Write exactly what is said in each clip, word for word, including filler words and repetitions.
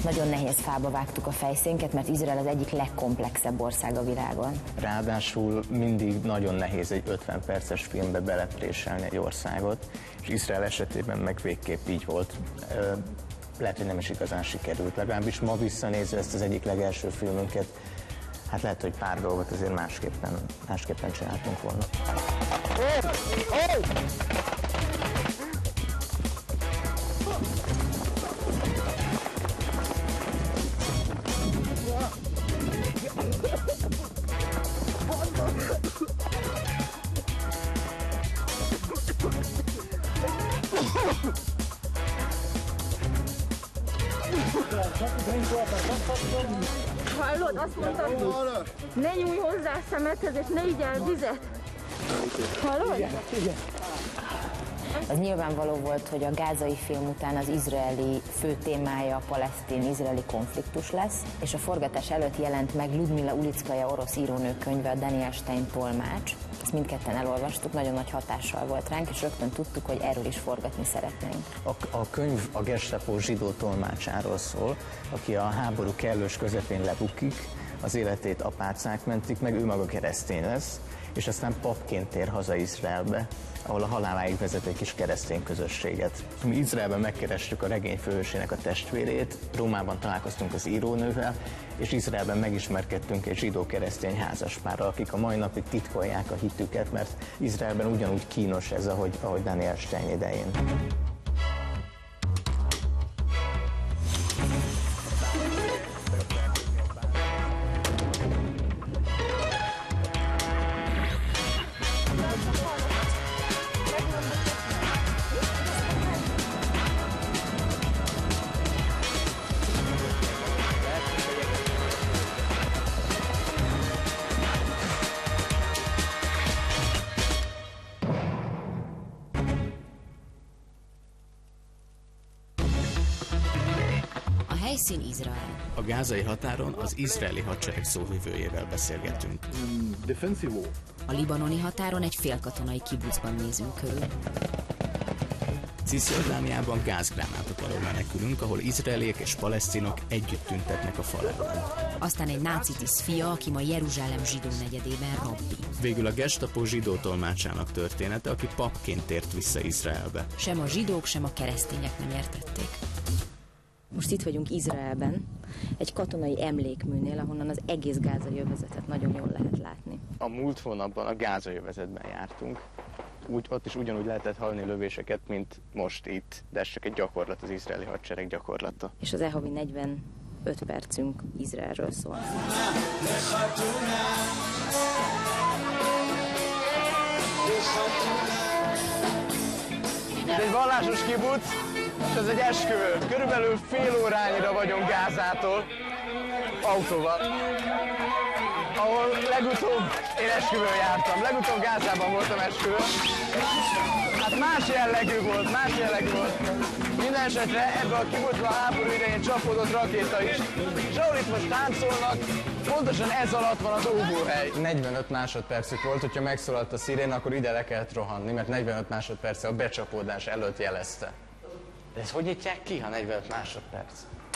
Nagyon nehéz fába vágtuk a fejszénket, mert Izrael az egyik legkomplexebb ország a világon. Ráadásul mindig nagyon nehéz egy ötven perces filmbe belepréselni egy országot, és Izrael esetében meg végképp így volt. Lehet, hogy nem is igazán sikerült, legalábbis ma visszanézve ezt az egyik legelső filmünket, hát lehet, hogy pár dolgot azért másképpen, másképpen csináltunk volna. Oh! Oh! Hallod, azt mondtam, ne nyújj hozzá a szemedhez, és ne igy el vizet. Hallod? Igen. Az nyilvánvaló volt, hogy a gázai film után az izraeli fő témája a palesztin-izraeli konfliktus lesz, és a forgatás előtt jelent meg Ludmila Ulickaja orosz írónő könyve, a Daniel Stein tolmács. Ezt mindketten elolvastuk, nagyon nagy hatással volt ránk, és rögtön tudtuk, hogy erről is forgatni szeretnénk. A, a könyv a Gestapo zsidó tolmácsáról szól, aki a háború kellős közepén lebukik, az életét apácák mentik meg, ő maga keresztény lesz, és aztán papként tér haza Izraelbe, ahol a haláláig vezet egy kis keresztény közösséget. Mi Izraelben megkerestük a regény főhősének a testvérét, Rómában találkoztunk az írónővel, és Izraelben megismerkedtünk egy zsidó-keresztény házaspárral, akik a mai napig titkolják a hitüket, mert Izraelben ugyanúgy kínos ez, ahogy, ahogy Daniel Stein idején. Helyszín Izrael. A gázai határon az izraeli hadsereg szóvivőjével beszélgetünk. A libanoni határon egy félkatonai kibucban nézünk körül. Cisjordániában gázgránátok alól menekülünk, ahol izraeliek és palesztinok együtt tüntetnek a fal ellen. Aztán egy náci tiszt fia, aki ma Jeruzsálem zsidó negyedében rabbi. Végül a Gestapo zsidó tolmácsának története, aki papként tért vissza Izraelbe. Sem a zsidók, sem a keresztények nem értették. Most itt vagyunk Izraelben, egy katonai emlékműnél, ahonnan az egész gázai övezetet nagyon jól lehet látni. A múlt hónapban a gázai övezetben jártunk. Úgy, ott is ugyanúgy lehetett hallani lövéseket, mint most itt, de ez csak egy gyakorlat, az izraeli hadsereg gyakorlata. És az e-havi negyvenöt percünk Izraelről szól. Ez egy vallásos kibuc, és ez egy esküvő. Körülbelül fél órányira vagyunk Gázától, autóval, ahol legutóbb én esküvőn jártam. Legutóbb Gázában voltam esküvőn. Hát más jellegű volt, más jellegű volt. Minden esetre ebbe a kibucba a háború idején csapódott rakéta is. És ahol itt most táncolnak, pontosan ez alatt van az óvóhely. negyvenöt másodpercük volt, hogyha megszólalt a szirén, akkor ide le kellett rohanni, mert negyvenöt másodperce a becsapódás előtt jelezte. De ezt hogy nyitják ki, ha negyvenöt másodperc?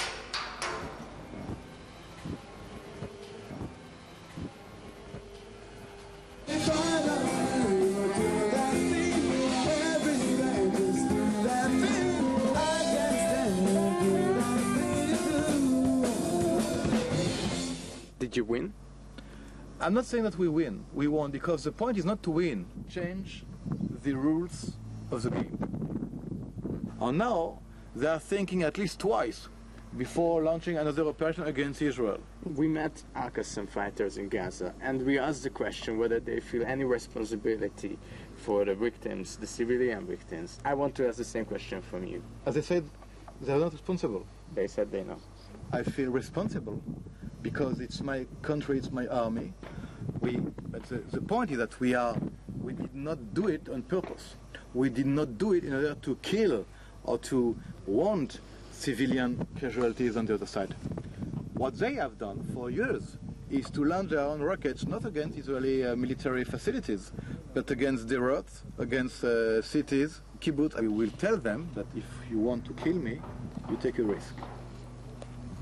Did you win? I'm not saying that we win. We won because the point is not to win. Change the rules of the game. And now they are thinking at least twice before launching another operation against Israel. We met Al-Qassam fighters in Gaza and we asked the question whether they feel any responsibility for the victims, the civilian victims. I want to ask the same question from you. As they said, they are not responsible. They said they know. I feel responsible because it's my country, it's my army. We, but the, the point is that we are, we did not do it on purpose. We did not do it in order to kill or to want civilian casualties on the other side. What they have done for years is to launch their own rockets, not against Israeli uh, military facilities, but against Derot, against uh, cities, kibbutz. I will tell them that if you want to kill me, you take a risk.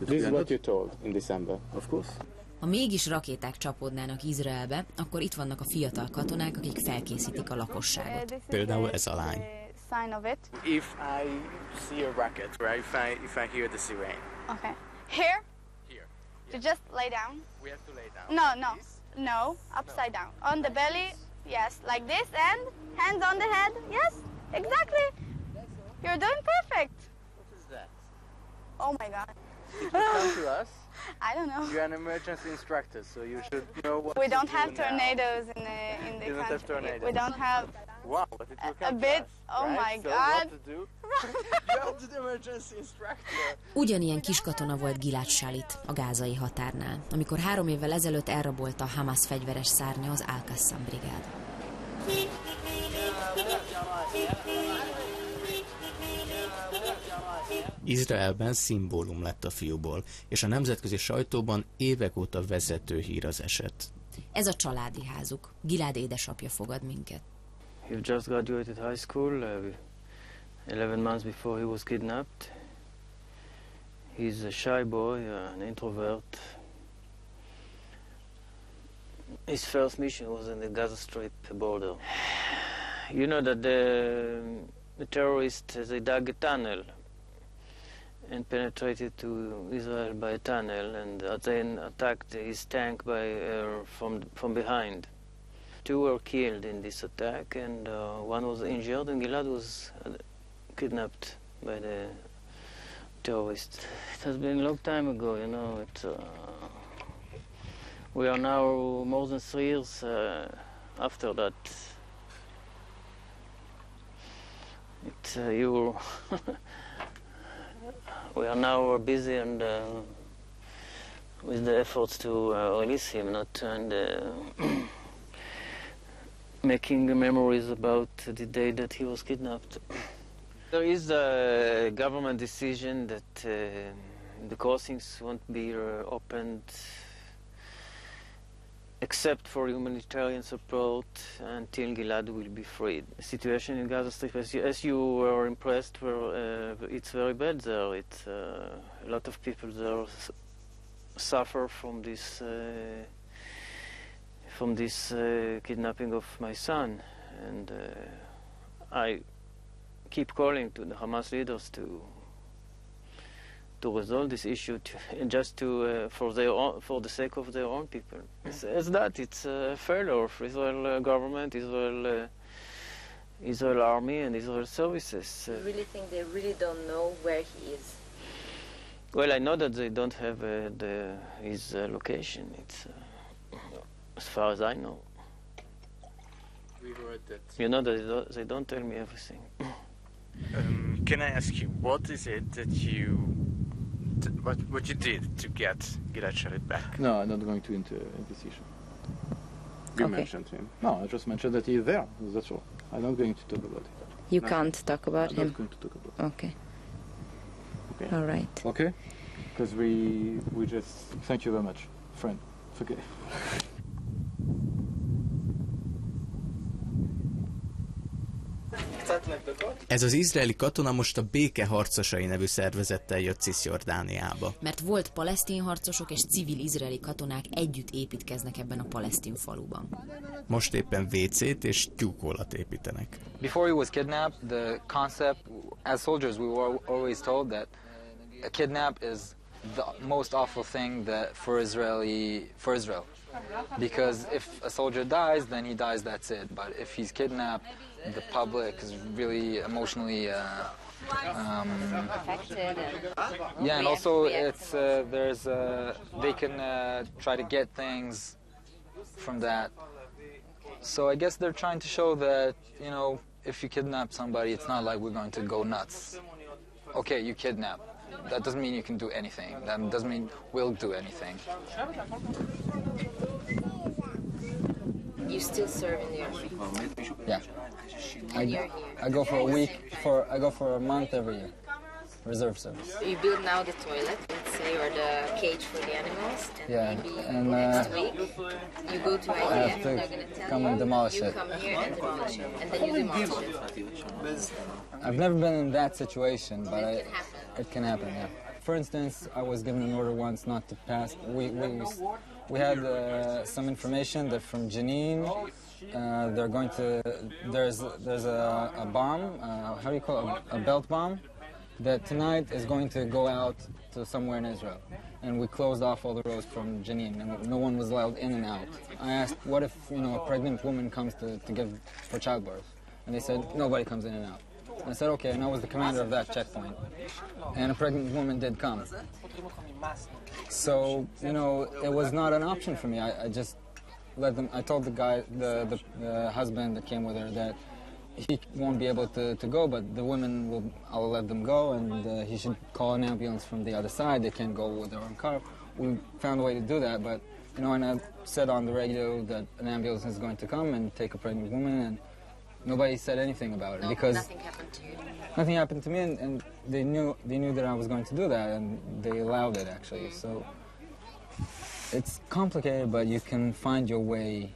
But This we is are what not, you told in December. of course. Ha mégis rakéták csapódnának Izraelbe, akkor itt vannak a fiatal katonák, akik felkészítik a lakosságot. Például ez a lány. Sign of it. If I see a rocket, right? If I if I hear the sirene. Okay. Here? Here. To just lay down? We have to lay down. No, like no. this. No, upside down. On the belly, yes, like this, and hands on the head. Yes, exactly. You're doing perfect. What is that? Oh my God. Did you come to us? I don't know. You're an emergency instructor, so you should know what We to don't do have now. tornadoes in the in the You don't have country. tornadoes. We don't have. Wow, but it will A- come a to bit. us, Oh right? my so God. What to do? You're the emergency instructor. Ugyanilyen kiskatona volt Gilad Shalit a gázai határnál, amikor három évvel ezelőtt elrabolta a Hamas fegyveres szárnya az Al-Qassam brigád. Izraelben szimbólum lett a fiúból, és a nemzetközi sajtóban évek óta vezető hír az eset. Ez a családi házuk. Gilad édesapja fogad minket. He just graduated high school, uh, eleven months before he was kidnapped. He's a shy boy, uh, an introvert. His first mission was in the Gaza Strip border. You know that the, the terrorists, they dug a tunnel and penetrated to Israel by a tunnel, and then attacked his tank by uh, from from behind. Two were killed in this attack, and uh, one was injured, and Gilad was uh, kidnapped by the terrorists. It has been a long time ago, you know. It, uh, we are now more than three years uh, after that. It, uh, you, we are now busy and uh, with the efforts to uh, release him, not and. Uh, making memories about the day that he was kidnapped. There is a government decision that uh, the crossings won't be uh, opened except for humanitarian support until Gilad will be freed. The situation in Gaza Strip, as you, as you were impressed, were, uh, it's very bad there. It's, uh, a lot of people there suffer from this uh, from this uh, kidnapping of my son, and uh, I keep calling to the Hamas leaders to to resolve this issue, to, and just to uh, for their own, for the sake of their own people. It's, it's that it's a failure of Israel uh, government, Israel uh, Israel army, and Israel services. Uh, You really think they really don't know where he is? well, I know that they don't have uh, the his uh, location. It's. Uh, As far as I know. We heard that. You know that they don't, they don't tell me everything. Um, can I ask you, what is it that you, t what what you did to get Gilad Shalit back? No, I'm not going to into decision. You Okay. mentioned him. No, I just mentioned that he's there. That's all. I'm not going to talk about it. You No. can't talk about I'm him? not going to talk about Okay. Okay. All right. it. Okay? Because we we just thank you very much, friend. Okay. Ez az izraeli katona most a Béke harcosai nevű szervezettel jött Cisjordániába. Mert volt palesztin harcosok és civil izraeli katonák együtt építkeznek ebben a palesztin faluban. Most éppen vécét és tyúkolat építenek. Before he was kidnapped, the concept, as soldiers, we were always told that a kidnap is the most awful thing that for Israeli for Israel, because if a soldier dies, then he dies. That's it. But if he's kidnapped, the public is really emotionally. Uh, um, Affected and yeah, and also react- it's uh, there's uh, they can uh, try to get things from that. So I guess they're trying to show that, you know, if you kidnap somebody, it's not like we're going to go nuts. Okay, you kidnap. That doesn't mean you can do anything. That doesn't mean we'll do anything. You still serve in the army. Yeah. I, And you're here. I go for a week, for I go for a month every year. Reserve service. You build now the toilet, let's say, or the cage for the animals, and Yeah, maybe and, next uh, week you go to I D F, I have and to they're going to tell come you, and demolish you it. come here and demolish it, and then you demolish it. I've never been in that situation, but I, It can happen. it can happen, yeah. for instance, I was given an order once not to pass. We we, we had uh, some information that from Jenin, uh, they're going to. There's there's a, a bomb. Uh, how do you call it? A, a belt bomb that tonight is going to go out to somewhere in Israel. And we closed off all the roads from Jenin, and no one was allowed in and out. I asked, what if, you know, a pregnant woman comes to, to give for childbirth? And they said, nobody comes in and out. And I said, okay, and I was the commander of that checkpoint. And a pregnant woman did come. So, you know, it was not an option for me. I, I just let them, I told the guy, the, the, the husband that came with her that he won't be able to, to go, but the women will, I'll let them go, and uh, he should call an ambulance from the other side. They can't go with their own car. We found a way to do that, but, you know, and I said on the radio that an ambulance is going to come and take a pregnant woman, and nobody said anything about it. No, because nothing happened to you. Nothing happened to me, and, and they knew they knew that I was going to do that, and they allowed it, actually. So it's complicated, but you can find your way.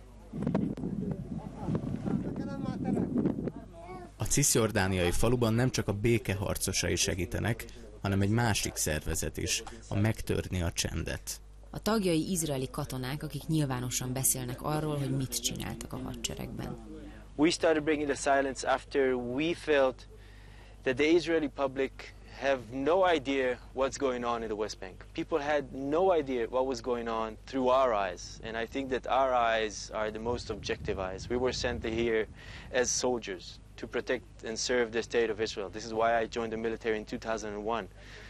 A cisjordániai faluban nem csak a békeharcosai segítenek, hanem egy másik szervezet is, a Megtörni a csendet. A tagjai izraeli katonák, akik nyilvánosan beszélnek arról, hogy mit csináltak a hadseregben. We started bringing the silence after we felt that the Israeli public have no idea what's going on in the West Bank. People had no idea what was going on through our eyes, and I think that our eyes are the most objective eyes. We were sent here as soldiers to protect and serve the state of Israel. This is why I joined the military in two thousand one.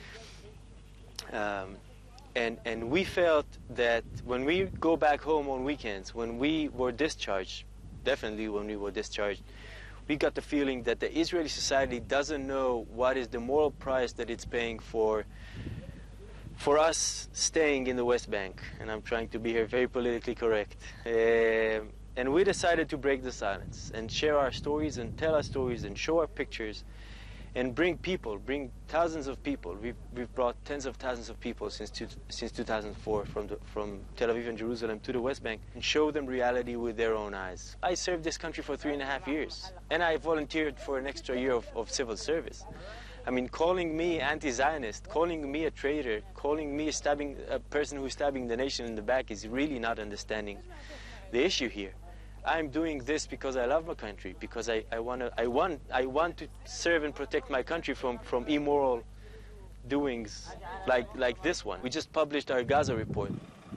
Um, and, and we felt that when we go back home on weekends, when we were discharged, definitely when we were discharged, we got the feeling that the Israeli society doesn't know what is the moral price that it's paying for for us staying in the West Bank. And I'm trying to be here very politically correct. Uh, and we decided to break the silence and share our stories and tell our stories and show our pictures and bring people, bring thousands of people. We've, we've brought tens of thousands of people since, two, since two thousand four from, the, from Tel Aviv and Jerusalem to the West Bank and show them reality with their own eyes. I served this country for three and a half years, and I volunteered for an extra year of, of civil service. I mean, calling me anti-Zionist, calling me a traitor, calling me a, stabbing, a person who's stabbing the nation in the back is really not understanding the issue here. I'm doing this because I love my country, because I, I, wanna, I, want, I want to serve and protect my country from, from immoral doings like, like this one. We just published our Gaza report.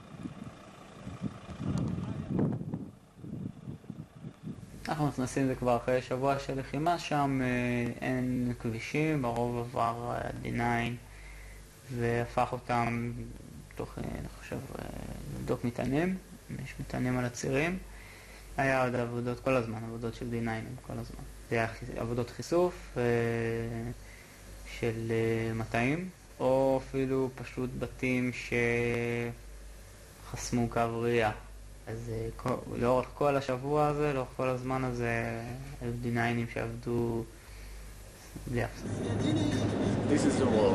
אנחנו נכנסים זה כבר אחרי שבוע של לחימה שם, אין כבישים, ברוב עבר די ניין והפך אותם תוך, אני חושב, לבדוק מטענים, יש מטענים על הצירים. היה עוד עבודות כל הזמן, עבודות של די ניין כל הזמן. זה היה עבודות חיסוף של מטעים, או אפילו פשוט בתים שחסמו קו ראייה. אז לאורך כל השבוע הזה, לאורך כל הזמן הזה, היו די ניינים שעבדו בלי הפסק. This is the wall.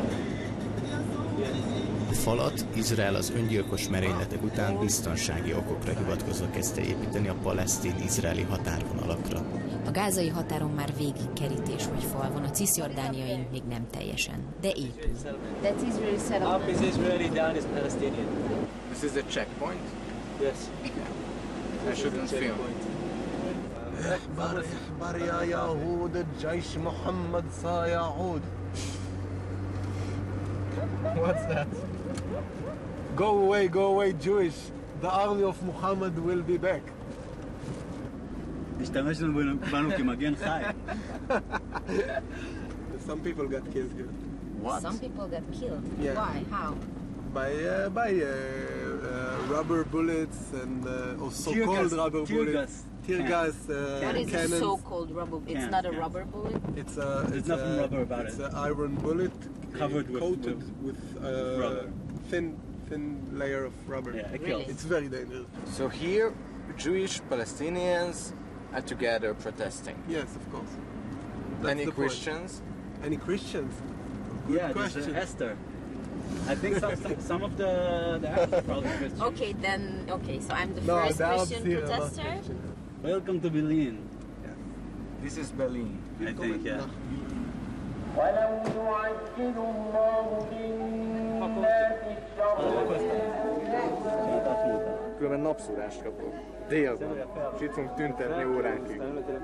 A falat Izrael az öngyilkos merényletek után biztonsági okokra hivatkozva kezdte építeni a palesztin-izraeli határvonalakra. A gázai határon már végig kerítés vagy fal van, a cisjordániain még nem teljesen, de épül. That's Israeli settlement. Up is Israeli, down is Palestinian. This is a checkpoint. Yes. I shouldn't film. اخبر يا يهود الجيش محمد سيعود. What's that? Go away, go away, Jewish. The army of Muhammad will be back. Some people got killed here. What? Some people got killed? Yeah. Why? How? By uh, by uh, uh, rubber bullets and uh, or so-called rubber tear bullets. Gas. Tear Can. gas. Uh, What is cannons. a so-called rubber? It's Can, not a can. rubber bullet? It's a. There's it's nothing a, rubber about it's it. It's an iron bullet Covered with- coated with, with uh, rubber. thin thin layer of rubber. Yeah, it Really? kills. It's very dangerous. So here, Jewish Palestinians are together protesting. Yes, of course. That's Any the point. Christians? Any Christians? Good Yeah, there's question. uh, Esther. I think some, some, some of the, the Arabs probably Christian. Okay, then, okay, so I'm the No, first the Arabs Christian here are not protester? Christian. Welcome to Berlin. This is Berlin. I think, yeah. Különben napszúrást kapok. Délben. És itt fogunk tüntetni óránkig.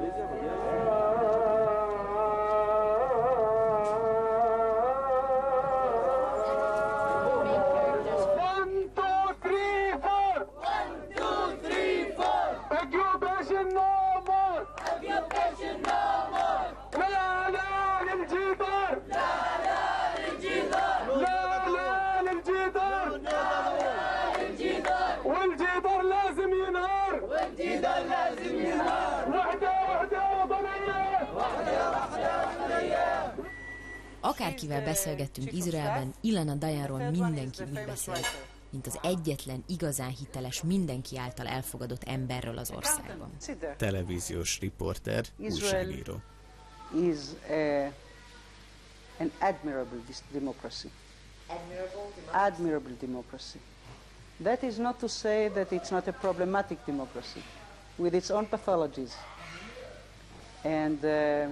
Akárkivel beszélgettünk Izraelben, Ilana Dayanról mindenki úgy beszélt, mint az egyetlen igazán hiteles, mindenki által elfogadott emberről az országban. Televíziós riporter, újságíró. Is a, an admirable democracy. Admirable? Admirable democracy. That is not to say that it's not a problematic democracy, with its own pathologies. And uh,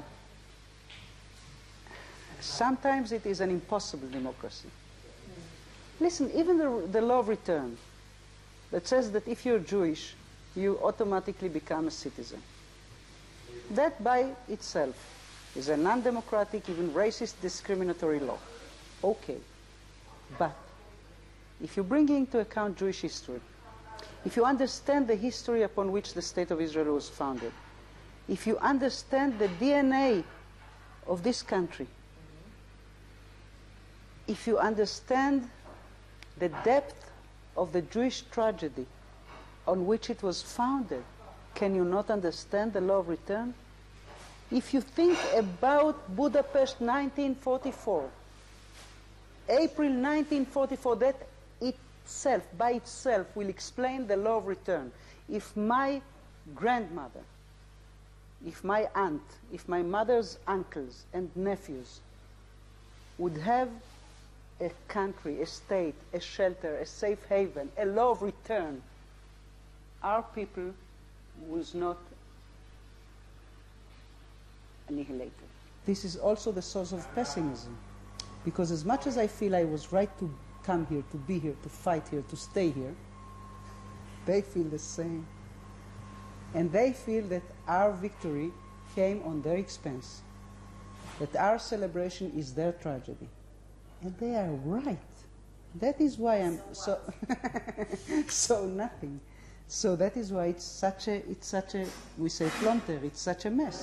sometimes it is an impossible democracy. Listen, even the, the law of return that says that if you're Jewish, you automatically become a citizen. That by itself is a non-democratic, even racist, discriminatory law. Okay. But if you bring into account Jewish history, if you understand the history upon which the State of Israel was founded, if you understand the D N A of this country, if you understand the depth of the Jewish tragedy on which it was founded, can you not understand the law of return? If you think about Budapest nineteen forty-four, April nineteen forty-four, that itself, by itself, will explain the law of return. If my grandmother, if my aunt, if my mother's uncles and nephews would have a country, a state, a shelter, a safe haven, a law of return, our people was not annihilated. This is also the source of pessimism, because as much as I feel I was right to come here, to be here, to fight here, to stay here, they feel the same. And they feel that our victory came on their expense, that our celebration is their tragedy. And they are right. That is why I'm so so nothing. So that is why it's such a it's such a we say plonter, it's such a mess.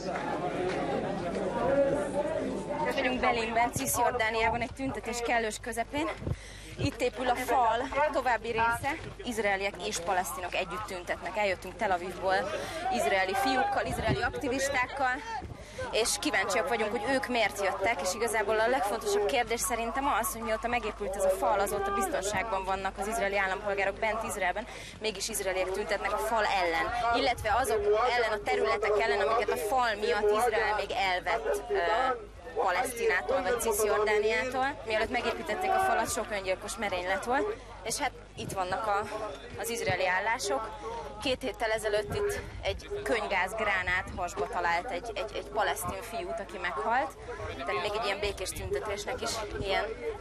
Vagyunk Belinben, Cisjordániában egy tüntetés kellős közepén. Itt épül a fal további része, izraeliek és palesztinok együtt tüntetnek. Eljöttünk Tel Avivból izraeli fiúkkal, izraeli aktivistákkal, és kíváncsiak vagyunk, hogy ők miért jöttek, és igazából a legfontosabb kérdés szerintem az, hogy mióta megépült ez a fal, azóta biztonságban vannak az izraeli állampolgárok bent Izraelben, mégis izraeliek tüntetnek a fal ellen, illetve azok ellen, a területek ellen, amiket a fal miatt Izrael még elvett Palesztinától vagy Cisjordániától. Mielőtt megépítették a falat, sok öngyilkos merénylet volt, és hát itt vannak a, az izraeli állások. Két héttel ezelőtt itt egy könygázgránát hasba talált egy, egy, egy palesztin fiút, aki meghalt. Tehát még egy ilyen békés tüntetésnek is ilyen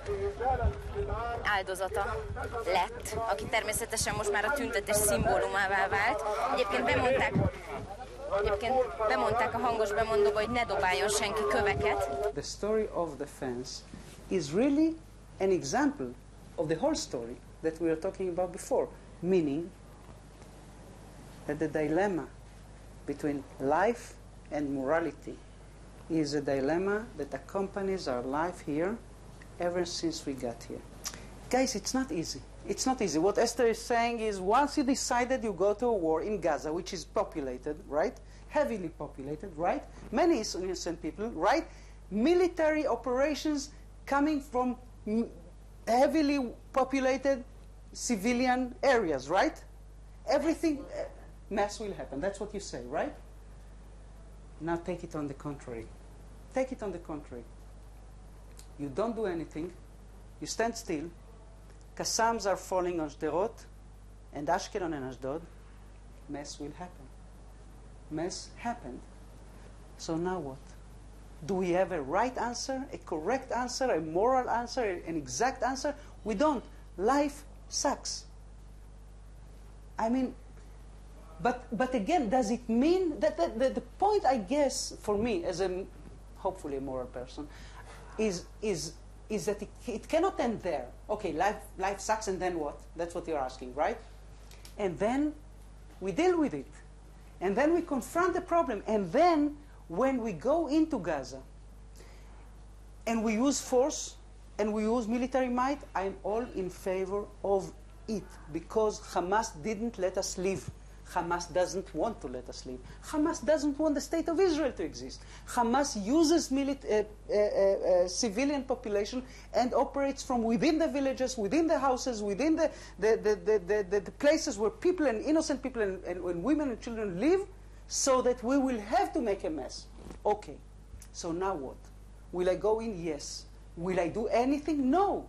áldozata lett, aki természetesen most már a tüntetés szimbólumává vált. Egyébként bemondták, Egyébként bemondták a hangos bemondóba, hogy ne dobáljon senki köveket. The story of the fence is really an example of the whole story that we were talking about before, meaning that the dilemma between life and morality is a dilemma that accompanies our life here ever since we got here. Guys, it's not easy. It's not easy. What Esther is saying is once you decided you go to a war in Gaza, which is populated, right? Heavily populated, right? Many innocent people, right? Military operations coming from heavily populated civilian areas, right? Everything, uh, mass will happen. That's what you say, right? Now take it on the contrary. Take it on the contrary. You don't do anything. You stand still. Qassams are falling on Sderot and Ashkelon and Ashdod. Mess will happen. Mess happened. So now what? Do we have a right answer, a correct answer, a moral answer, an exact answer? We don't. Life sucks. I mean, but, but again, does it mean that, that, that the point, I guess, for me, as a hopefully a moral person, is, is, is that it, it cannot end there. Okay, life, life sucks, and then what? That's what you're asking, right? And then we deal with it. And then we confront the problem. And then when we go into Gaza and we use force and we use military might, I'm all in favor of it, because Hamas didn't let us leave. Hamas doesn't want to let us leave. Hamas doesn't want the state of Israel to exist. Hamas uses milit uh, uh, uh, civilian population and operates from within the villages, within the houses, within the, the, the, the, the, the places where people and innocent people and, and, and women and children live, so that we will have to make a mess. Okay, so now what? Will I go in? Yes. Will I do anything? No.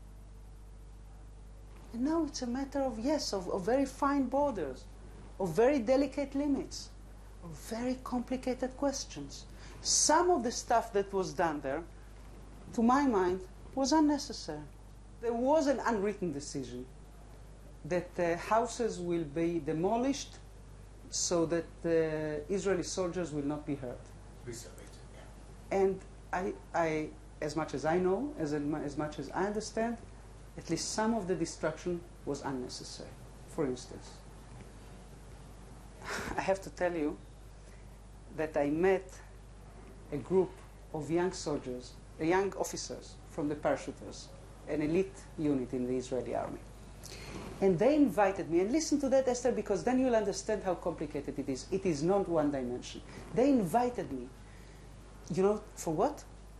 And now it's a matter of, yes, of, of very fine borders, of very delicate limits, of very complicated questions. Some of the stuff that was done there, to my mind, was unnecessary. There was an unwritten decision that uh, houses will be demolished so that uh, Israeli soldiers will not be hurt. And I, I, as much as I know, as, as much as I understand, at least some of the destruction was unnecessary. For instance, I have to tell you that I met a group of young soldiers, uh, young officers from the parachuters, an elite unit in the Israeli army. And they invited me, and listen to that, Esther, because then you'll understand how complicated it is. It is not one dimension. They invited me, you know, for what?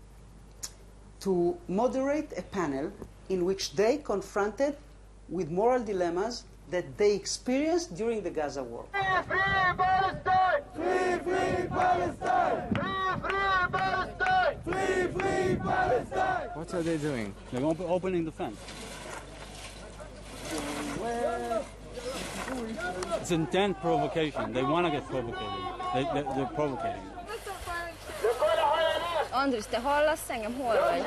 To moderate a panel in which they confronted with moral dilemmas that they experienced during the Gaza war. Free, free Palestine! Free, free Palestine! Free, free Palestine! Free, free Palestine! What are they doing? They're op opening the fence. It's intent provocation. They want to get provocated. They, they, they're provocating. Andris, te hallasz engem? Hol vagy?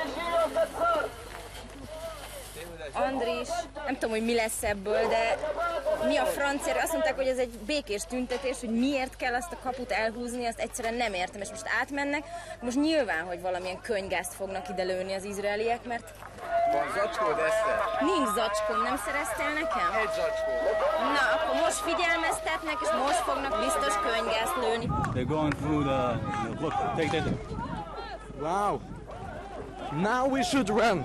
Andris, nem tudom, hogy mi lesz ebből, de mi a francia, azt mondták, hogy ez egy békés tüntetés, hogy miért kell azt a kaput elhúzni, azt egyszerűen nem értem, és most átmennek. Most nyilván, hogy valamilyen könyvgázt fognak ide lőni az izraeliek, mert... Van zacskód, Eszter? Nincs zacskóm, nem szereztél nekem? Egy zacskó. Na, akkor most figyelmeztetnek, és most fognak biztos könyvgázt lőni. They're going through the... Look, take that. Wow. Now we should run.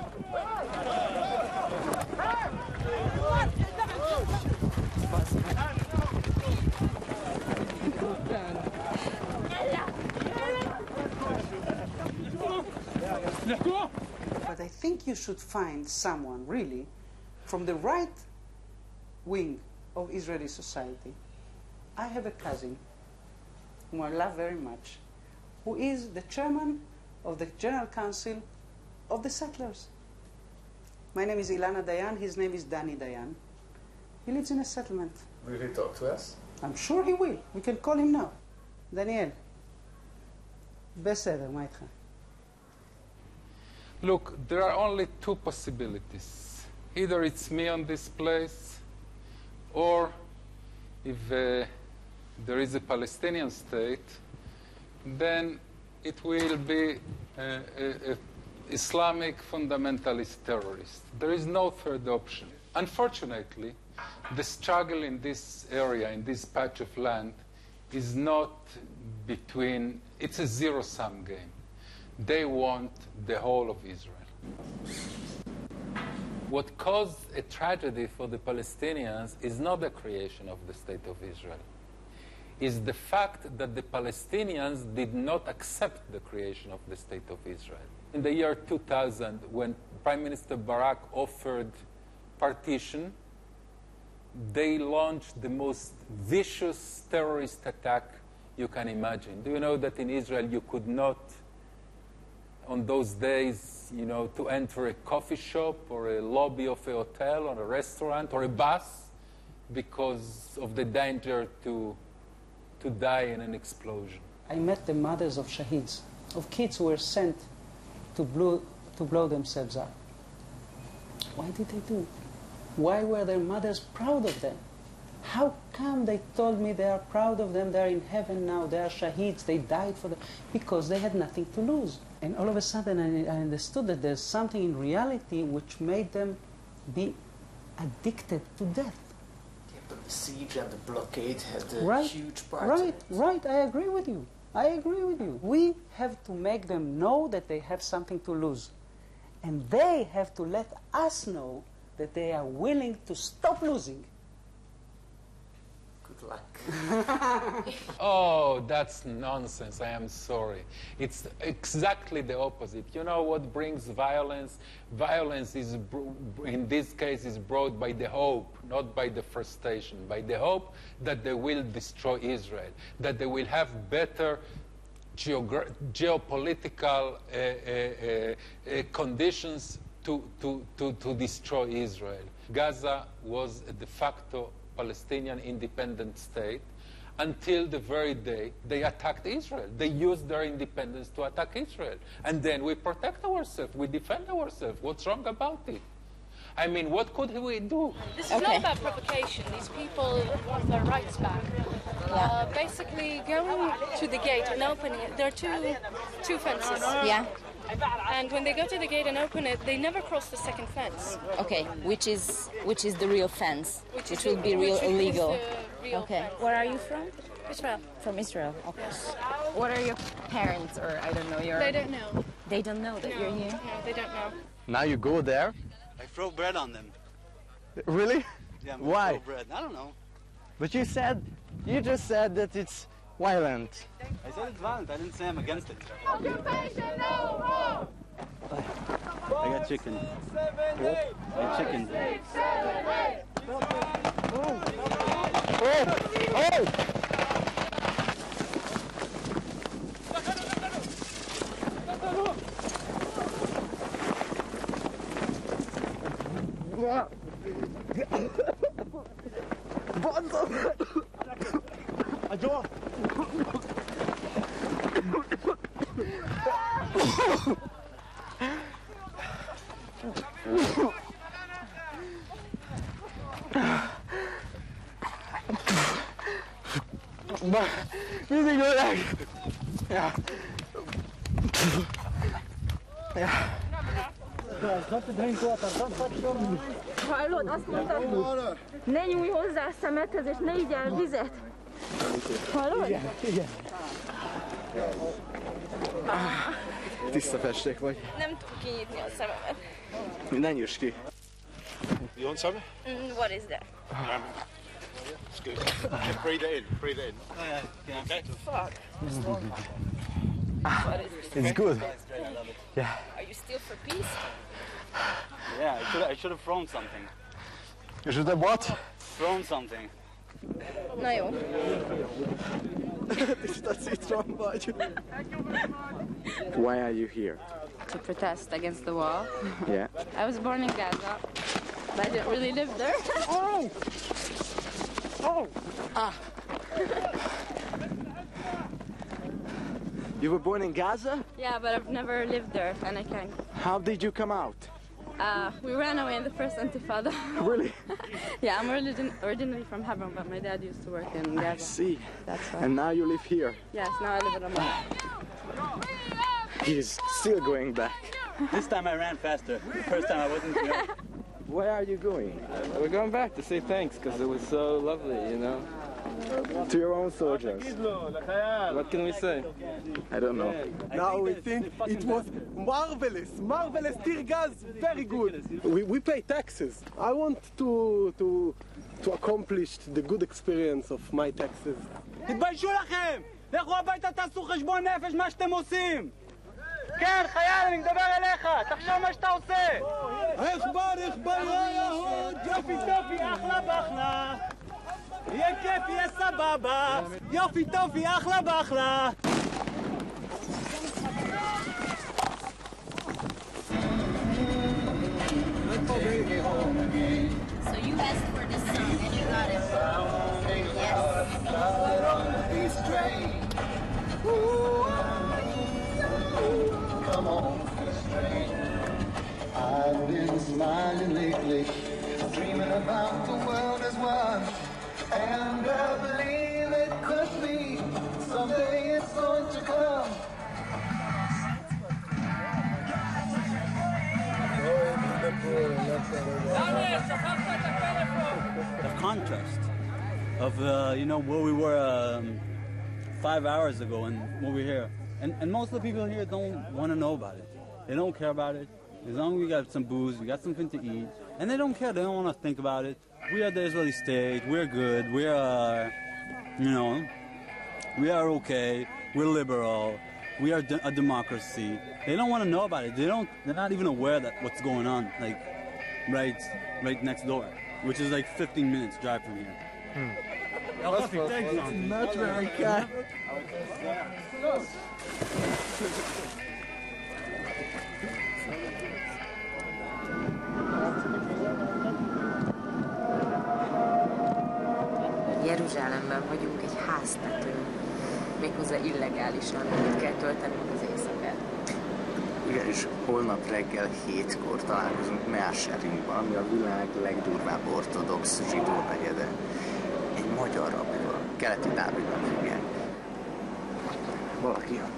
But I think you should find someone, really, from the right wing of Israeli society. I have a cousin, whom I love very much, who is the chairman of the General Council of the settlers. My name is Ilana Dayan, his name is Danny Dayan. He lives in a settlement. Will he talk to us? I'm sure he will. We can call him now. Daniel. בסדר, מה איתך? Look, there are only two possibilities. Either it's me on this place, or if uh, there is a Palestinian state, then it will be uh, a, a Islamic fundamentalist terrorist. There is no third option. Unfortunately, the struggle in this area, in this patch of land, is not between, it's a zero-sum game. They want the whole of Israel. What caused a tragedy for the Palestinians is not the creation of the State of Israel. Is the fact that the Palestinians did not accept the creation of the State of Israel. In the year two thousand, when Prime Minister Barak offered partition, they launched the most vicious terrorist attack you can imagine. Do you know that in Israel you could not, on those days, you know, to enter a coffee shop or a lobby of a hotel or a restaurant or a bus because of the danger to, to die in an explosion? I met the mothers of shaheeds. of kids were sent to blow, to blow themselves up. Why did they do it? Why were their mothers proud of them? How come they told me they are proud of them, they're in heaven now, they are shaheeds, they died for them? Because they had nothing to lose. And all of a sudden I, I understood that there's something in reality which made them be addicted to death. Yeah, but the siege and the blockade had a Right, huge part right, in it. right, I agree with you. I agree with you. We have to make them know that they have something to lose. And they have to let us know that they are willing to stop losing. Good luck. Oh, that's nonsense. I am sorry. It's exactly the opposite. You know what brings violence? Violence is, in this case, is brought by the hope, not by the frustration, by the hope that they will destroy Israel, that they will have better geogra geopolitical uh, uh, uh, conditions to, to, to, to destroy Israel. Gaza was a de facto Palestinian independent state until the very day they attacked Israel. They used their independence to attack Israel. And then we protect ourselves, we defend ourselves. What's wrong about it? I mean, what could we do? This is okay. Not about provocation. These people want their rights back. Yeah. Uh, basically, going to the gate and opening it, there are two, two fences. Yeah. And when they go to the gate and open it, they never cross the second fence. Okay, which is which is the real fence, which, which will be real illegal. Real okay. Fence. Where are you from? Israel. From Israel. Okay. Yes. What are your parents, or I don't know your? They don't know. They don't know that no, you're here. No, they don't know. Now you go there. I throw bread on them. Really? Yeah. I'm Why? Throw bread. I don't know. But you said, you just said that it's violent. I said it's violent. I didn't say I'm against it. Occupation, no more! I got chicken. I got chicken. Six, seven, eight. Oh! Oh! Maar, nu denk ik wel echt. Ja. Ja. Hallod, azt mondtad, ne nyújj hozzá a szemedhez, és ne igyál vizet. Hallod? Igen, igen. Tiszta festék vagy. Nem tudom kinyitni a szememet. Ne nyisd ki. You want some? Mm, what is that? Um, it's good. Okay, breathe it in, breathe it in. Oh, yeah. Yeah. Okay. Fuck. What is this? It's good. Yeah. Are you still for peace? Yeah, I should I should have thrown something. You should have what? Thrown something. Na jó. Tiszta citrom vagy. Why are you here? To protest against the wall. Yeah. I was born in Gaza, but I didn't really live there. Oh! Oh! Ah! You were born in Gaza? Yeah, but I've never lived there, and I can't. How did you come out? Uh, we ran away in the first Intifada. Really? Yeah, I'm origin originally from Hebron, but my dad used to work in Gaza. I see. That's why. And now you live here? Yes, now I live in Amman. He's still going back. This time I ran faster. The first time I wasn't here. Where are you going? We're going back to say thanks because it was so lovely, you know. To your own soldiers. What can we say? I don't know. Now we think it was marvelous, marvelous tear gas, very good. We, we pay taxes. I want to, to, to accomplish the good experience of my taxes. תתביישו לכם! לכו הביתה תעשו חשבון נפש מה שאתם עושים! כן, חייל, אני מדבר אליך! תחשוב מה שאתה עושה! איך בא, איך בא, יהוד! יופי, טופי, אחלה באחלה! יהיה כיף, יהיה סבבה! יופי, טופי, אחלה באחלה! So you asked for this song and you got it. Yes. about the world as one. And I believe it could be, someday it's going to come. The contrast of, uh, you know, where we were um, five hours ago and when we're here. And, and most of the people here don't want to know about it. They don't care about it. As long as we got some booze, we got something to eat. And they don't care. They don't want to think about it. We are the Israeli state. We're good. We are, you know, we are okay. We're liberal. We are de- a democracy. They don't want to know about it. They don't. They're not even aware that what's going on, like, right, right next door, which is like fifteen minutes drive from here. Hmm. Not very kind. Jeruzsálemben vagyunk egy háztetőn, méghozzá illegálisan, itt kell töltenünk az éjszakát. Igen, és holnap reggel hétkor találkozunk Meásárintban, ami a világ legdurvább ortodox zsidó negyede. Egy magyar rabbival, Keleti Dávidnak hívják. Valaki jön.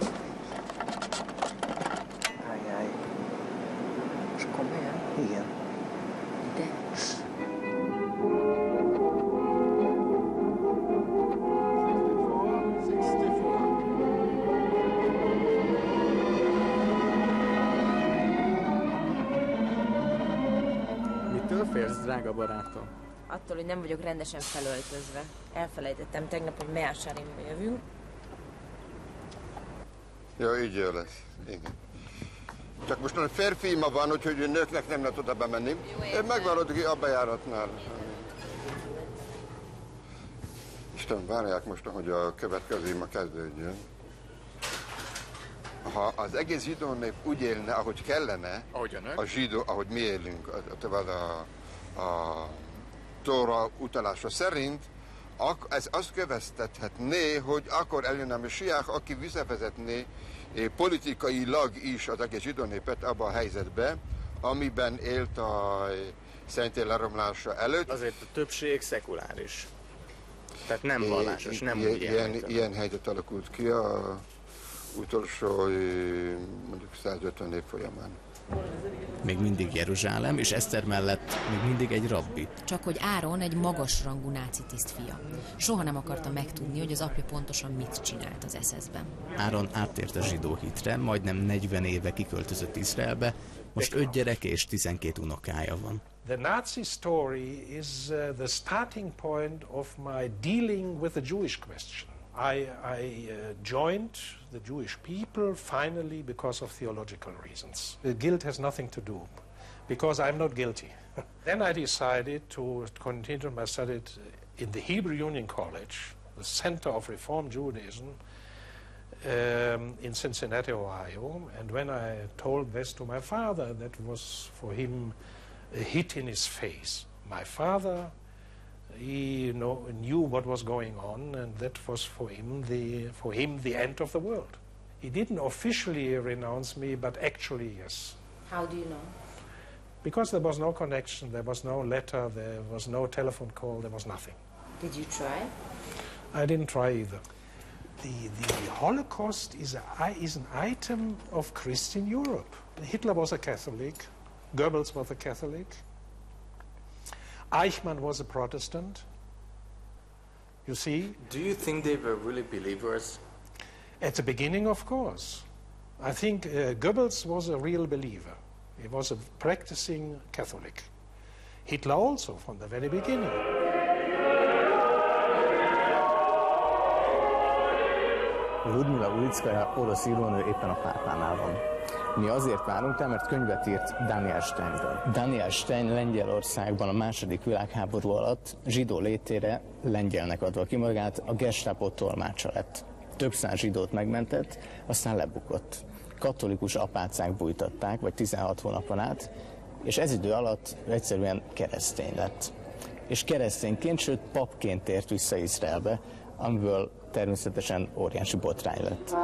Ajjaj. És komolyan? Igen. De? Mitől félsz, drága barátom? Attól, hogy nem vagyok rendesen felöltözve. Elfelejtettem tegnap, hogy Meásárimba jövünk. Jó, így jó lesz. Igen. Csak most olyan férfi ma van, úgyhogy nőknek nem lehet oda bemenni. Én megvan ki a bejáratnál. Isten, várják most, hogy a következő ima kezdődjön. Ha az egész zsidó nép úgy élne, ahogy kellene, a zsidó, ahogy mi élünk, a, a, a Tóra utalása szerint, ez azt következtethetné, hogy akkor eljön a Mesiás, aki visszavezetné politikailag is az egész zsidó népet abba a helyzetbe, amiben élt a szentély leromlása előtt. Azért a többség szekuláris. Tehát nem vallásos, nem ilyen, úgy ilyen, ilyen helyzet alakult ki a utolsó mondjuk százötven év folyamán. Még mindig Jeruzsálem, és Eszter mellett még mindig egy rabbi. Csak hogy Áron egy magasrangú náci tisztfia. Soha nem akarta megtudni, hogy az apja pontosan mit csinált az es es-ben. Áron áttért a zsidó hitre, majdnem negyven éve kiköltözött Izraelbe, most öt gyereke és tizenkét unokája van. The Nazi story is uh, the starting point of my dealing with the Jewish question. I, I uh, joined the Jewish people finally because of theological reasons. The guilt has nothing to do, because I'm not guilty. Then I decided to continue my studies in the Hebrew Union College, the Center of Reform Judaism, um, in Cincinnati, Ohio. And when I told this to my father, that was for him a hit in his face. My father, he know, knew what was going on, and that was for him the for him the end of the world. He didn't officially renounce me, but actually yes. How do you know? Because there was no connection, there was no letter, there was no telephone call, there was nothing. Did you try? I didn't try either. The, the Holocaust is, a, is an item of Christian Europe. Hitler was a Catholic, Goebbels was a Catholic, Eichmann was a Protestant. You see? Do you think they were really believers? At the beginning, of course. I think uh, Goebbels was a real believer. He was a practicing Catholic. Hitler also, from the very beginning. Ludmila Ulickaja, orosz írónő, éppen a pápánál van. Mi azért várunk rá, mert könyvet írt Daniel Steinről. Daniel Stein Lengyelországban a második világháború alatt zsidó létére lengyelnek adva ki magát, a Gestapo tolmácsa lett. Több száz zsidót megmentett, aztán lebukott. Katolikus apácák bújtatták, vagy tizenhat hónapon át, és ez idő alatt egyszerűen keresztény lett. És keresztényként, sőt papként tért vissza Izraelbe, amiből természetesen óriási botrány lett.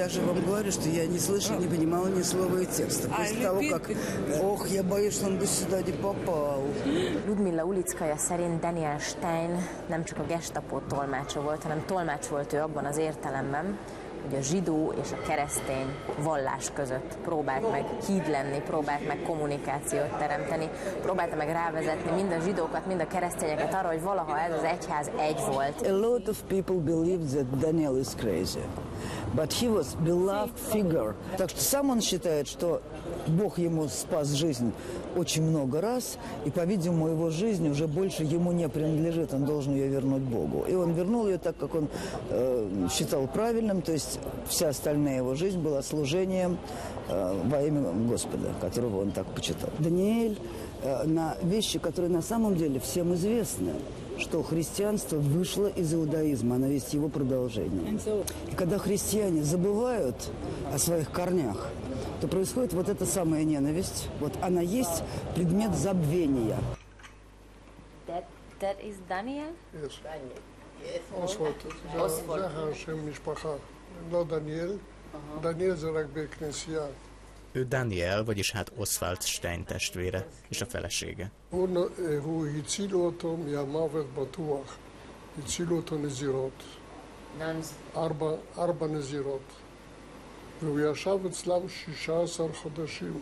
я же вам говорю, что я не слышала, не понимала ни слова и текста. После того, как, ох, я боюсь, что он бы сюда не попал. Ludmilla Ulickaja szerint Daniel Stein nem csak a Gestapo tolmácsa volt, hanem tolmács volt ő abban az értelemben, hogy a zsidó és a keresztény vallás között próbált meg híd lenni, próbált meg kommunikációt teremteni, próbálta meg rávezetni mind a zsidókat, mind a keresztényeket arra, hogy valaha ez az egyház egy volt. A lot of people believe that Daniel is crazy, but he was beloved figure. Так что сам он считает, что Бог ему спас жизнь очень много раз, и, по-видимому, его жизнь уже больше ему не принадлежит, он должен ее вернуть Богу. И он вернул ее так, как он э, считал правильным, то есть вся остальная его жизнь была служением э, во имя Господа, которого он так почитал. Даниэль э, на вещи, которые на самом деле всем известны, что христианство вышло из иудаизма, оно есть его продолжение. И когда христиане забывают о своих корнях, то происходит вот эта самая ненависть. Вот она есть предмет забвения. That, that is Daniel? Yes. Oswald. זה השם משפחה. לא דניאל. דניאל זה רק בכנסייה. Ő Daniel, vagyis hát Oswald Stein testvére és a felesége. הוא הציל אותו מהמוות בטוח. הצילו אותו נזירות. ארבע, ארבע נזירות. והוא ישב אצלם שישה עשר חודשים.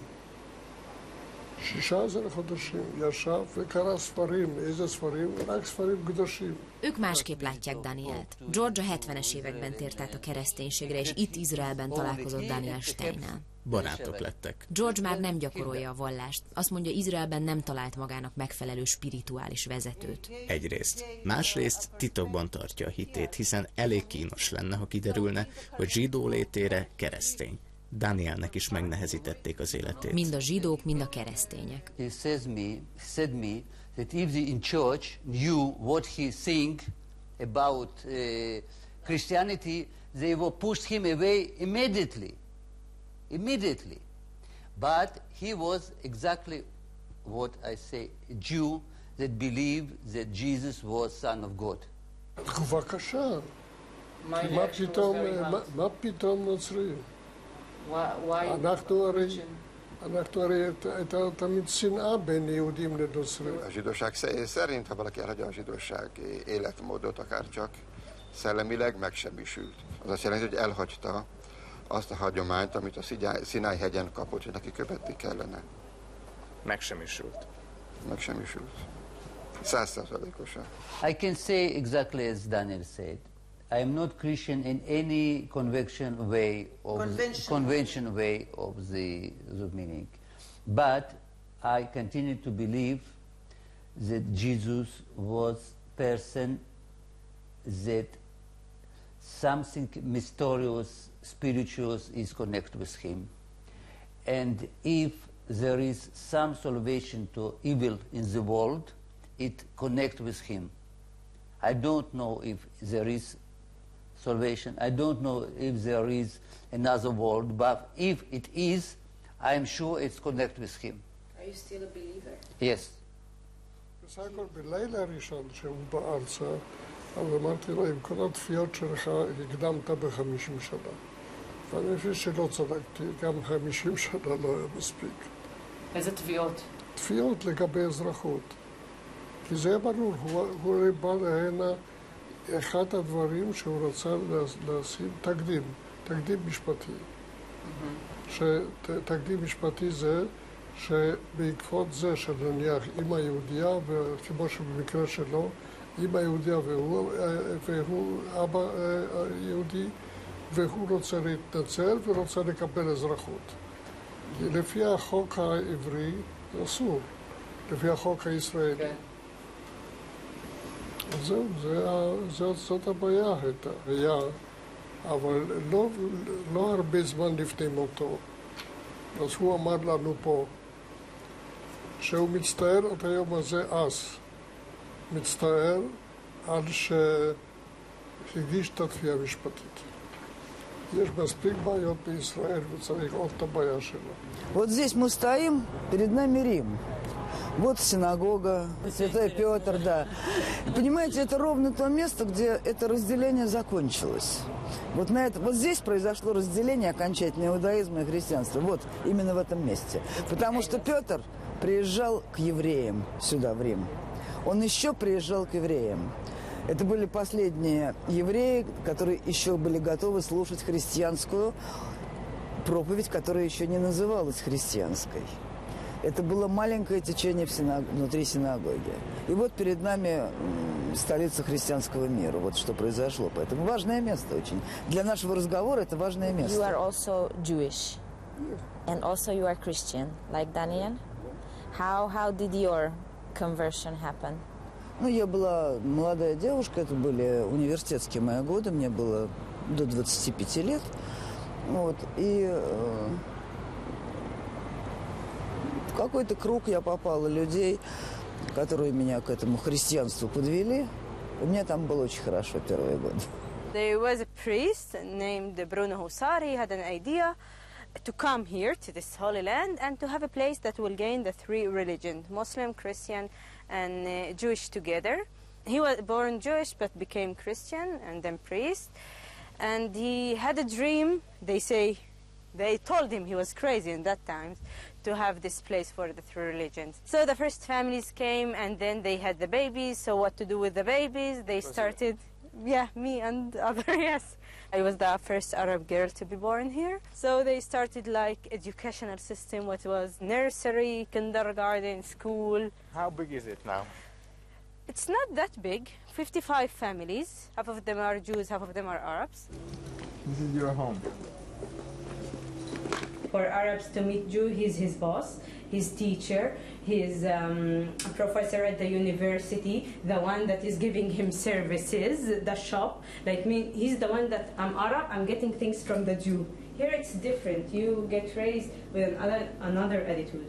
שישה עשר חודשים ישב וקרא ספרים. איזה ספרים? רק ספרים קדושים. Ők másképp látják Danielt. George a hetvenes években tért át a kereszténységre, és itt Izraelben találkozott Daniel Steinnel. Barátok lettek. George már nem gyakorolja a vallást. Azt mondja, Izraelben nem talált magának megfelelő spirituális vezetőt. Egyrészt. Másrészt titokban tartja a hitét, hiszen elég kínos lenne, ha kiderülne, hogy zsidó létére keresztény. Danielnek is megnehezítették az életét. Mind a zsidók, mind a keresztények. He says me, said me that if the in church knew what he think about uh, Christianity, they would push him away immediately. Immediately. But he was exactly what I say, a Jew that believed that Jesus was Son of God. תגובה קשה. מה פתאום, מה פתאום נוצרי? אנחנו הרי, אנחנו הרי הייתה תמיד שנאה בין יהודים לנוצרים. A zsidóság szerint, ha valaki elhagyja a zsidóság életmódot, akár csak szellemileg megsemmisült. Az azt jelenti, hogy elhagyta azt a hagyományt, amit a Szináj hegyen kapott, hogy neki követni kellene. Megsemmisült. Megsemmisült. Százszázalékosan. I can say exactly as Daniel said. I am not Christian in any convention way of convention, the, convention way of the, the meaning, but I continue to believe that Jesus was person that something mysterious, spiritual is connected with him, and if there is some salvation to evil in the world, it connects with him. I don't know if there is salvation. I don't know if there is another world, but if it is, I'm sure it's connected with him. Are you still a believer? Yes. בסך הכל בלילה הראשון שהוא בארצה, אז אמרתי לו, עם כל התפיעות שלך הקדמת בחמישים שנה. ואני חושב שלא צדקתי, גם חמישים שנה לא היה מספיק. איזה תביעות? תביעות לגבי אזרחות. כי זה היה ברור, הוא, הוא בא להנה, אחד הדברים שהוא רצה לשים תקדים, תקדים משפטי. שתקדים משפטי זה שבעקבות זה שנניח אמא יהודיה, וכמו שבמקרה שלו, אמא יהודיה והוא, והוא אבא יהודי, והוא רוצה להתנצל ורוצה לקבל אזרחות. כי לפי החוק העברי זה אסור, לפי החוק הישראלי. אז זהו, זה, זה, זאת הבעיה הייתה, היה, אבל לא, לא הרבה זמן לפני מותו. אז הוא אמר לנו פה שהוא מצטער את היום הזה אז. מצטער על שהגיש את התביעה המשפטית. יש מספיק בעיות בישראל וצריך עוד את הבעיה שלו. Вот здесь мы стоим, перед нами Рим. Вот синагога, Святой Петр, да. Понимаете, это ровно то место, где это разделение закончилось. Вот, на это, вот здесь произошло разделение окончательное иудаизма и христианства. Вот, именно в этом месте. Потому что Петр приезжал к евреям сюда, в Рим. Он еще приезжал к евреям. Это были последние евреи, которые еще были готовы слушать христианскую проповедь, которая еще не называлась христианской. Это было маленькое течение в синаг... внутри синагоги. И вот перед нами столица христианского мира. Вот что произошло. Поэтому важное место очень. Для нашего разговора это важное место. You are also Jewish. And also you are Christian, like Daniel. How, how did your conversion happen? Ну, я была молодая девушка, это были университетские мои годы, мне было до двадцати пяти лет. Вот, и э, в какой-то круг я попала людей, которые меня к этому христианству подвели. И мне там было очень хорошо первые годы. There was a priest named Bruno Husari. He had an idea to come here to this holy land and to have a place that will gain the three religions, Muslim, Christian, and uh, Jewish together. He was born Jewish but became Christian and then priest. And he had a dream, they say, they told him he was crazy in that time, to have this place for the three religions. So the first families came and then they had the babies, so what to do with the babies? They started, yeah, me and other, yes. I was the first Arab girl to be born here. So they started like educational system, what was nursery, kindergarten, school. How big is it now? It's not that big, fifty-five families. Half of them are Jews, half of them are Arabs. This is your home. For Arabs to meet Jew, he's his boss, his teacher, his um, professor at the university, the one that is giving him services, the shop. Like me, he's the one that I'm Arab, I'm getting things from the Jew. Here it's different. You get raised with another, another attitude.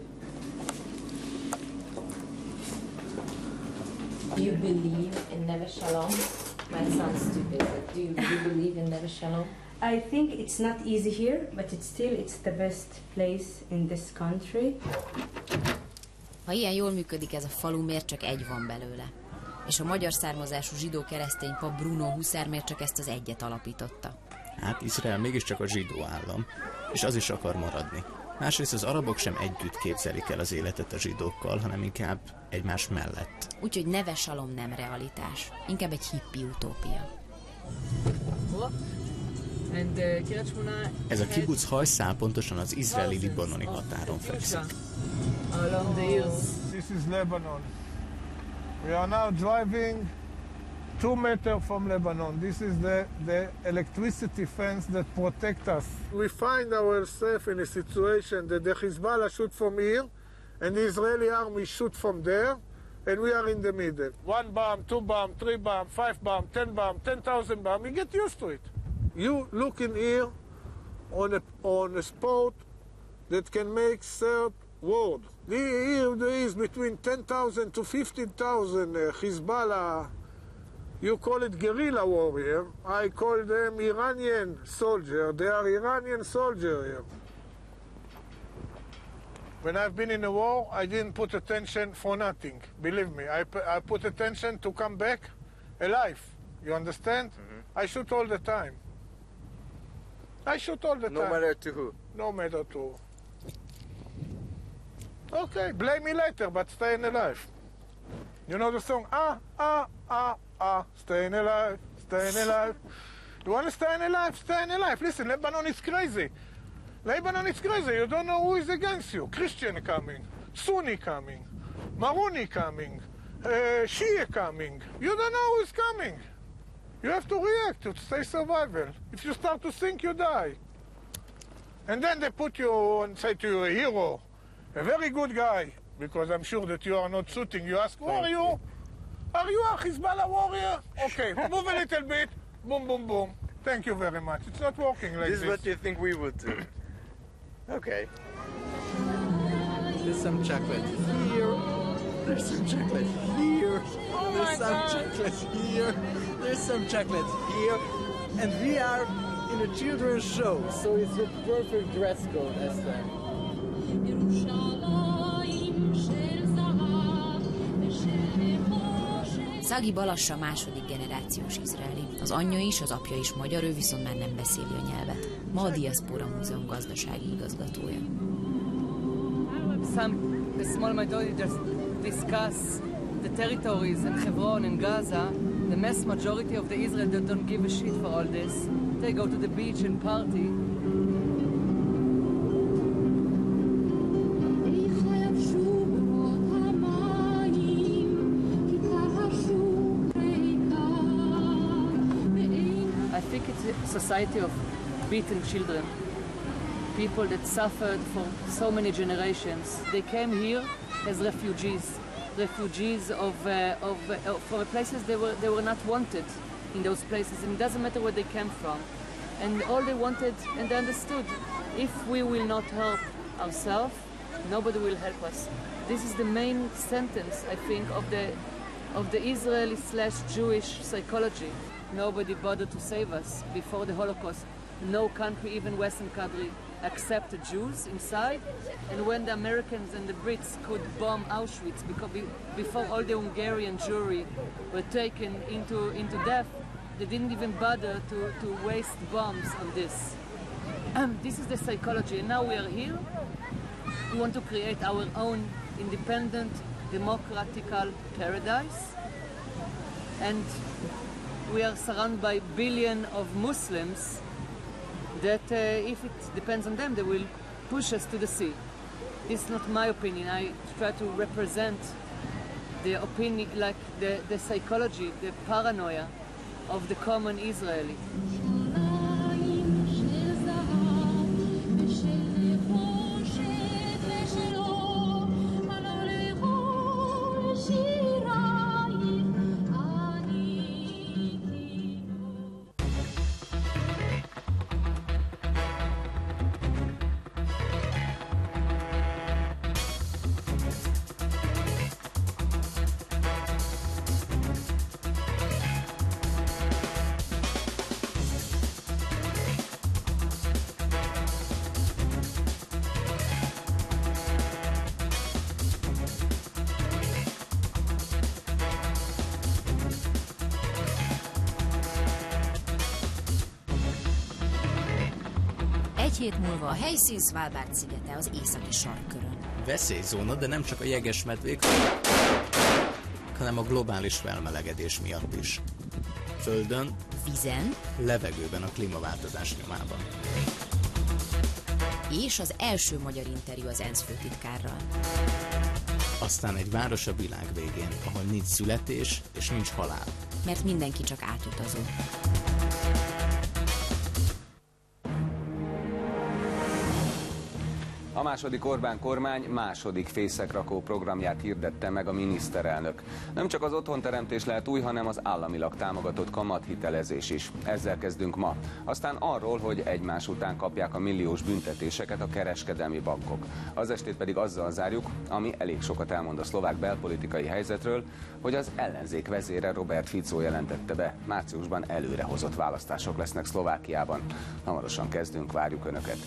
Do you believe in Neve Shalom? My son's too busy. Do you, do you believe in Neve Shalom? I think it's not easy here, but it's still it's the best place in this country. Ha ilyen jól működik ez a falu, miért csak egy van belőle? És a magyar származású zsidó-keresztény pap Bruno Husár miért csak ezt az egyet alapította? Hát Izrael mégiscsak a zsidó állam, és az is akar maradni. Másrészt az arabok sem együtt képzelik el az életet a zsidókkal, hanem inkább egymás mellett. Úgyhogy Neve Shalom nem realitás, inkább egy hippi utópia. Ez a kibuc hajszál pontosan az izraeli-libanoni határon fekszik. This is Lebanon. We are now driving two meters from Lebanon. This is the, the electricity fence that protects us. We find ourselves in a situation that the Hezbollah shoot from here and the Israeli army shoot from there, and we are in the middle. One bomb, two bomb, three bomb, five bomb, ten bomb, ten thousand bomb. You get used to it. You look in here on a, on a spot that can make third world. Here there is between ten thousand to fifteen thousand uh, Hezbollah. You call it guerrilla warrior. I call them Iranian soldier. They are Iranian soldier here. When I've been in a war, I didn't put attention for nothing. Believe me, I, I put attention to come back alive. You understand? Mm-hmm. I shoot all the time. I shoot all the no time. No matter to who? No matter to who. Okay, blame me later, but staying alive. You know the song? Ah, ah, ah, ah, staying alive, staying alive. You want to stay alive? Staying alive. Listen, Lebanon is crazy. Lebanon is crazy. You don't know who is against you. Christian coming, Sunni coming, Maroni coming, uh, Shia coming. You don't know who is coming. You have to react to stay survival. If you start to think, you die. And then they put you and say to you, a hero, a very good guy, because I'm sure that you are not shooting. You ask, who are you? Are you a Hezbollah warrior? Okay, move a little bit. Boom, boom, boom. Thank you very much. It's not working like this. This is what you think we would do. Okay. There's some chocolate here. There's some chocolate here. Oh There's some God. chocolate here. There's some chocolate here. And we are in a children's show, so it's a perfect dress code, Esther. Szagi Balassa második generációs izraeli. Az anyja is, az apja is magyar, ő viszont már nem beszéli a nyelvet. Ma a Diaszpora Múzeum gazdasági igazgatója. Some small minority just discuss the territories in Hebron and Gaza. The mass majority of the Israel don't give a shit for all this. They go to the beach and party. I think it's a society of beaten children, people that suffered for so many generations. They came here as refugees, refugees of, uh, of, uh, from places they were, they were not wanted in those places, and it doesn't matter where they came from. And all they wanted, and they understood, if we will not help ourselves, nobody will help us. This is the main sentence, I think, of the, of the Israeli slash Jewish psychology. Nobody bothered to save us before the Holocaust. No country, even Western country, accepted Jews inside. And when the Americans and the Brits could bomb Auschwitz, because be, before all the Hungarian Jewry were taken into, into death, they didn't even bother to, to waste bombs on this. Um, this is the psychology, and now we are here. We want to create our own independent, democratical paradise. And we are surrounded by billions of Muslims that, uh, if it depends on them, they will push us to the sea. This is not my opinion. I try to represent the opinion, like the, the psychology, the paranoia of the common Israeli. Egy hét múlva a helyszín Svalbard szigete az északi sarkkörön. Veszélyzóna, de nem csak a jegesmedvék, hanem a globális felmelegedés miatt is. Földön, vízen, levegőben a klímaváltozás nyomában. És az első magyar interjú az ENSZ főtitkárral. Aztán egy város a világ végén, ahol nincs születés és nincs halál. Mert mindenki csak átutazó. A második Orbán kormány második fészekrakó programját hirdette meg a miniszterelnök. Nem csak az otthonteremtés lehet új, hanem az államilag támogatott kamathitelezés is. Ezzel kezdünk ma. Aztán arról, hogy egymás után kapják a milliós büntetéseket a kereskedelmi bankok. Az estét pedig azzal zárjuk, ami elég sokat elmond a szlovák belpolitikai helyzetről, hogy az ellenzék vezére Robert Fico jelentette be. Márciusban előrehozott választások lesznek Szlovákiában. Hamarosan kezdünk, várjuk Önöket.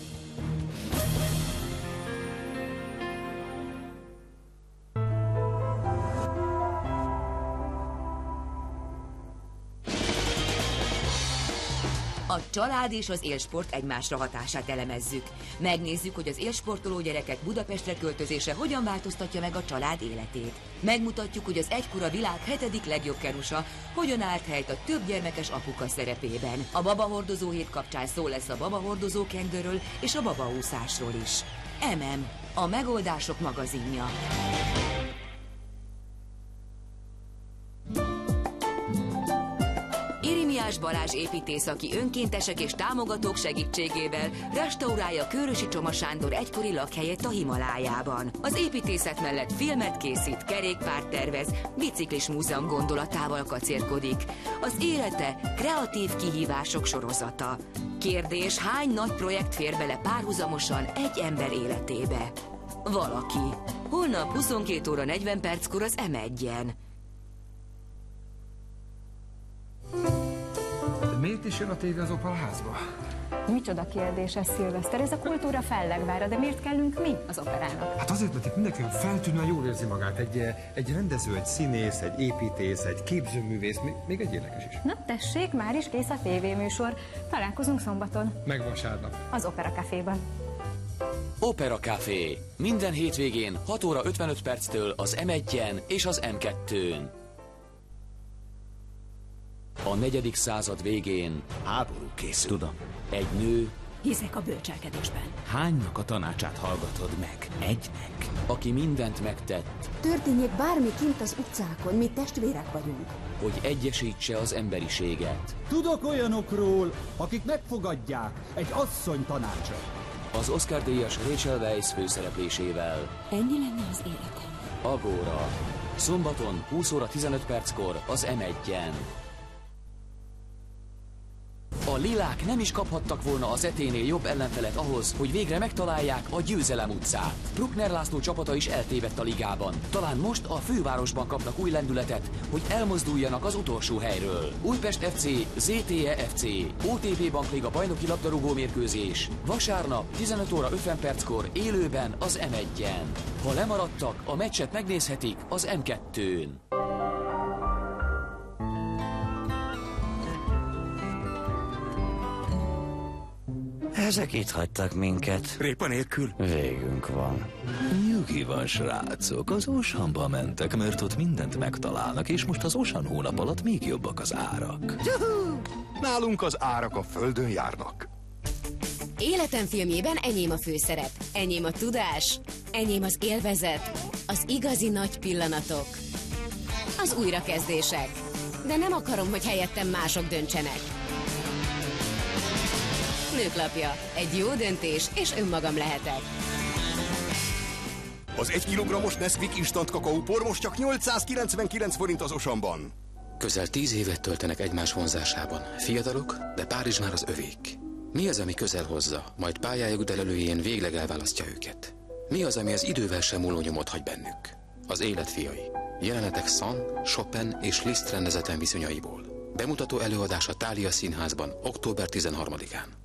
A család és az élsport egymásra hatását elemezzük. Megnézzük, hogy az élsportoló gyerekek Budapestre költözése hogyan változtatja meg a család életét. Megmutatjuk, hogy az egykor a világ hetedik legjobb kerusa hogyan állt helyt a több gyermekes apuka szerepében. A babahordozó hét kapcsán szó lesz a babahordozó kendőről és a babaúszásról is. em em, a megoldások magazinja. Irimiás Balázs építész, aki önkéntesek és támogatók segítségével restaurálja Kőrösi Csoma Sándor egykori lakhelyét a Himalájában. Az építészet mellett filmet készít, kerékpárt tervez, biciklis múzeum gondolatával kacérkodik. Az élete kreatív kihívások sorozata. Kérdés, hány nagy projekt fér bele párhuzamosan egy ember életébe? Valaki. Holnap huszonkét óra negyven perckor az em egyen. miért is jön a tévé az operaházba? Micsoda kérdés ez, Szilveszter, ez a kultúra fellegvára, de miért kellünk mi az operának? Hát azért, mert itt mindenki feltűnően jól érzi magát. Egy, egy rendező, egy színész, egy építész, egy képzőművész, még, még egy érdekes is. Na tessék, már is kész a tévéműsor. Találkozunk szombaton. Meg vasárnap. Az Opera Caféban. Opera Café. Minden hétvégén hat óra ötvenöt perctől az em egyen és az em kettőn. A negyedik század végén háború készül. Tudom. Egy nő, hiszek a bölcselkedésben. hánynak a tanácsát hallgatod meg? Egynek. Aki mindent megtett, Történjék bármi kint az utcákon, mi testvérek vagyunk. hogy egyesítse az emberiséget. Tudok olyanokról, akik megfogadják egy asszony tanácsa. Az Oscar-díjas Rachel Weisz főszereplésével. Ennyi lenne az életem. Agóra. Szombaton húsz óra tizenöt perckor az em egyen. A lilák nem is kaphattak volna az eténél jobb ellenfelet ahhoz, hogy végre megtalálják a Győzelem utcát. Bruckner László csapata is eltévedt a ligában. Talán most a fővárosban kapnak új lendületet, hogy elmozduljanak az utolsó helyről. Újpest ef cé, zé té e ef cé, o té pé Bankliga bajnoki labdarúgó mérkőzés. Vasárnap tizenöt óra ötven perckor élőben az em egyen. Ha lemaradtak, a meccset megnézhetik az em kettőn. Ezek itt hagytak minket. Répa nélkül? Végünk van. Nyugi van, srácok, az Oceanba mentek, mert ott mindent megtalálnak, és most az Ocean hónap alatt még jobbak az árak. Juhu! Nálunk az árak a földön járnak. Életem filmjében enyém a főszerep, enyém a tudás, enyém az élvezet, az igazi nagy pillanatok, az újrakezdések. De nem akarom, hogy helyettem mások döntsenek. Nőklapja. Egy jó döntés, és önmagam lehetek. Az egy kilogrammos Nesquik instant kakaópor most csak nyolcszázkilencvenkilenc forint az Oceanban. Közel tíz évet töltenek egymás vonzásában. Fiatalok, de Párizs már az övék. Mi az, ami közel hozza, majd pályájuk delelőjén végleg elválasztja őket? Mi az, ami az idővel sem múló nyomot hagy bennük? Az élet fiai. Jelenetek Sand, Chopin és Liszt rendezetlen viszonyaiból. Bemutató előadás a Thália Színházban október tizenharmadikán.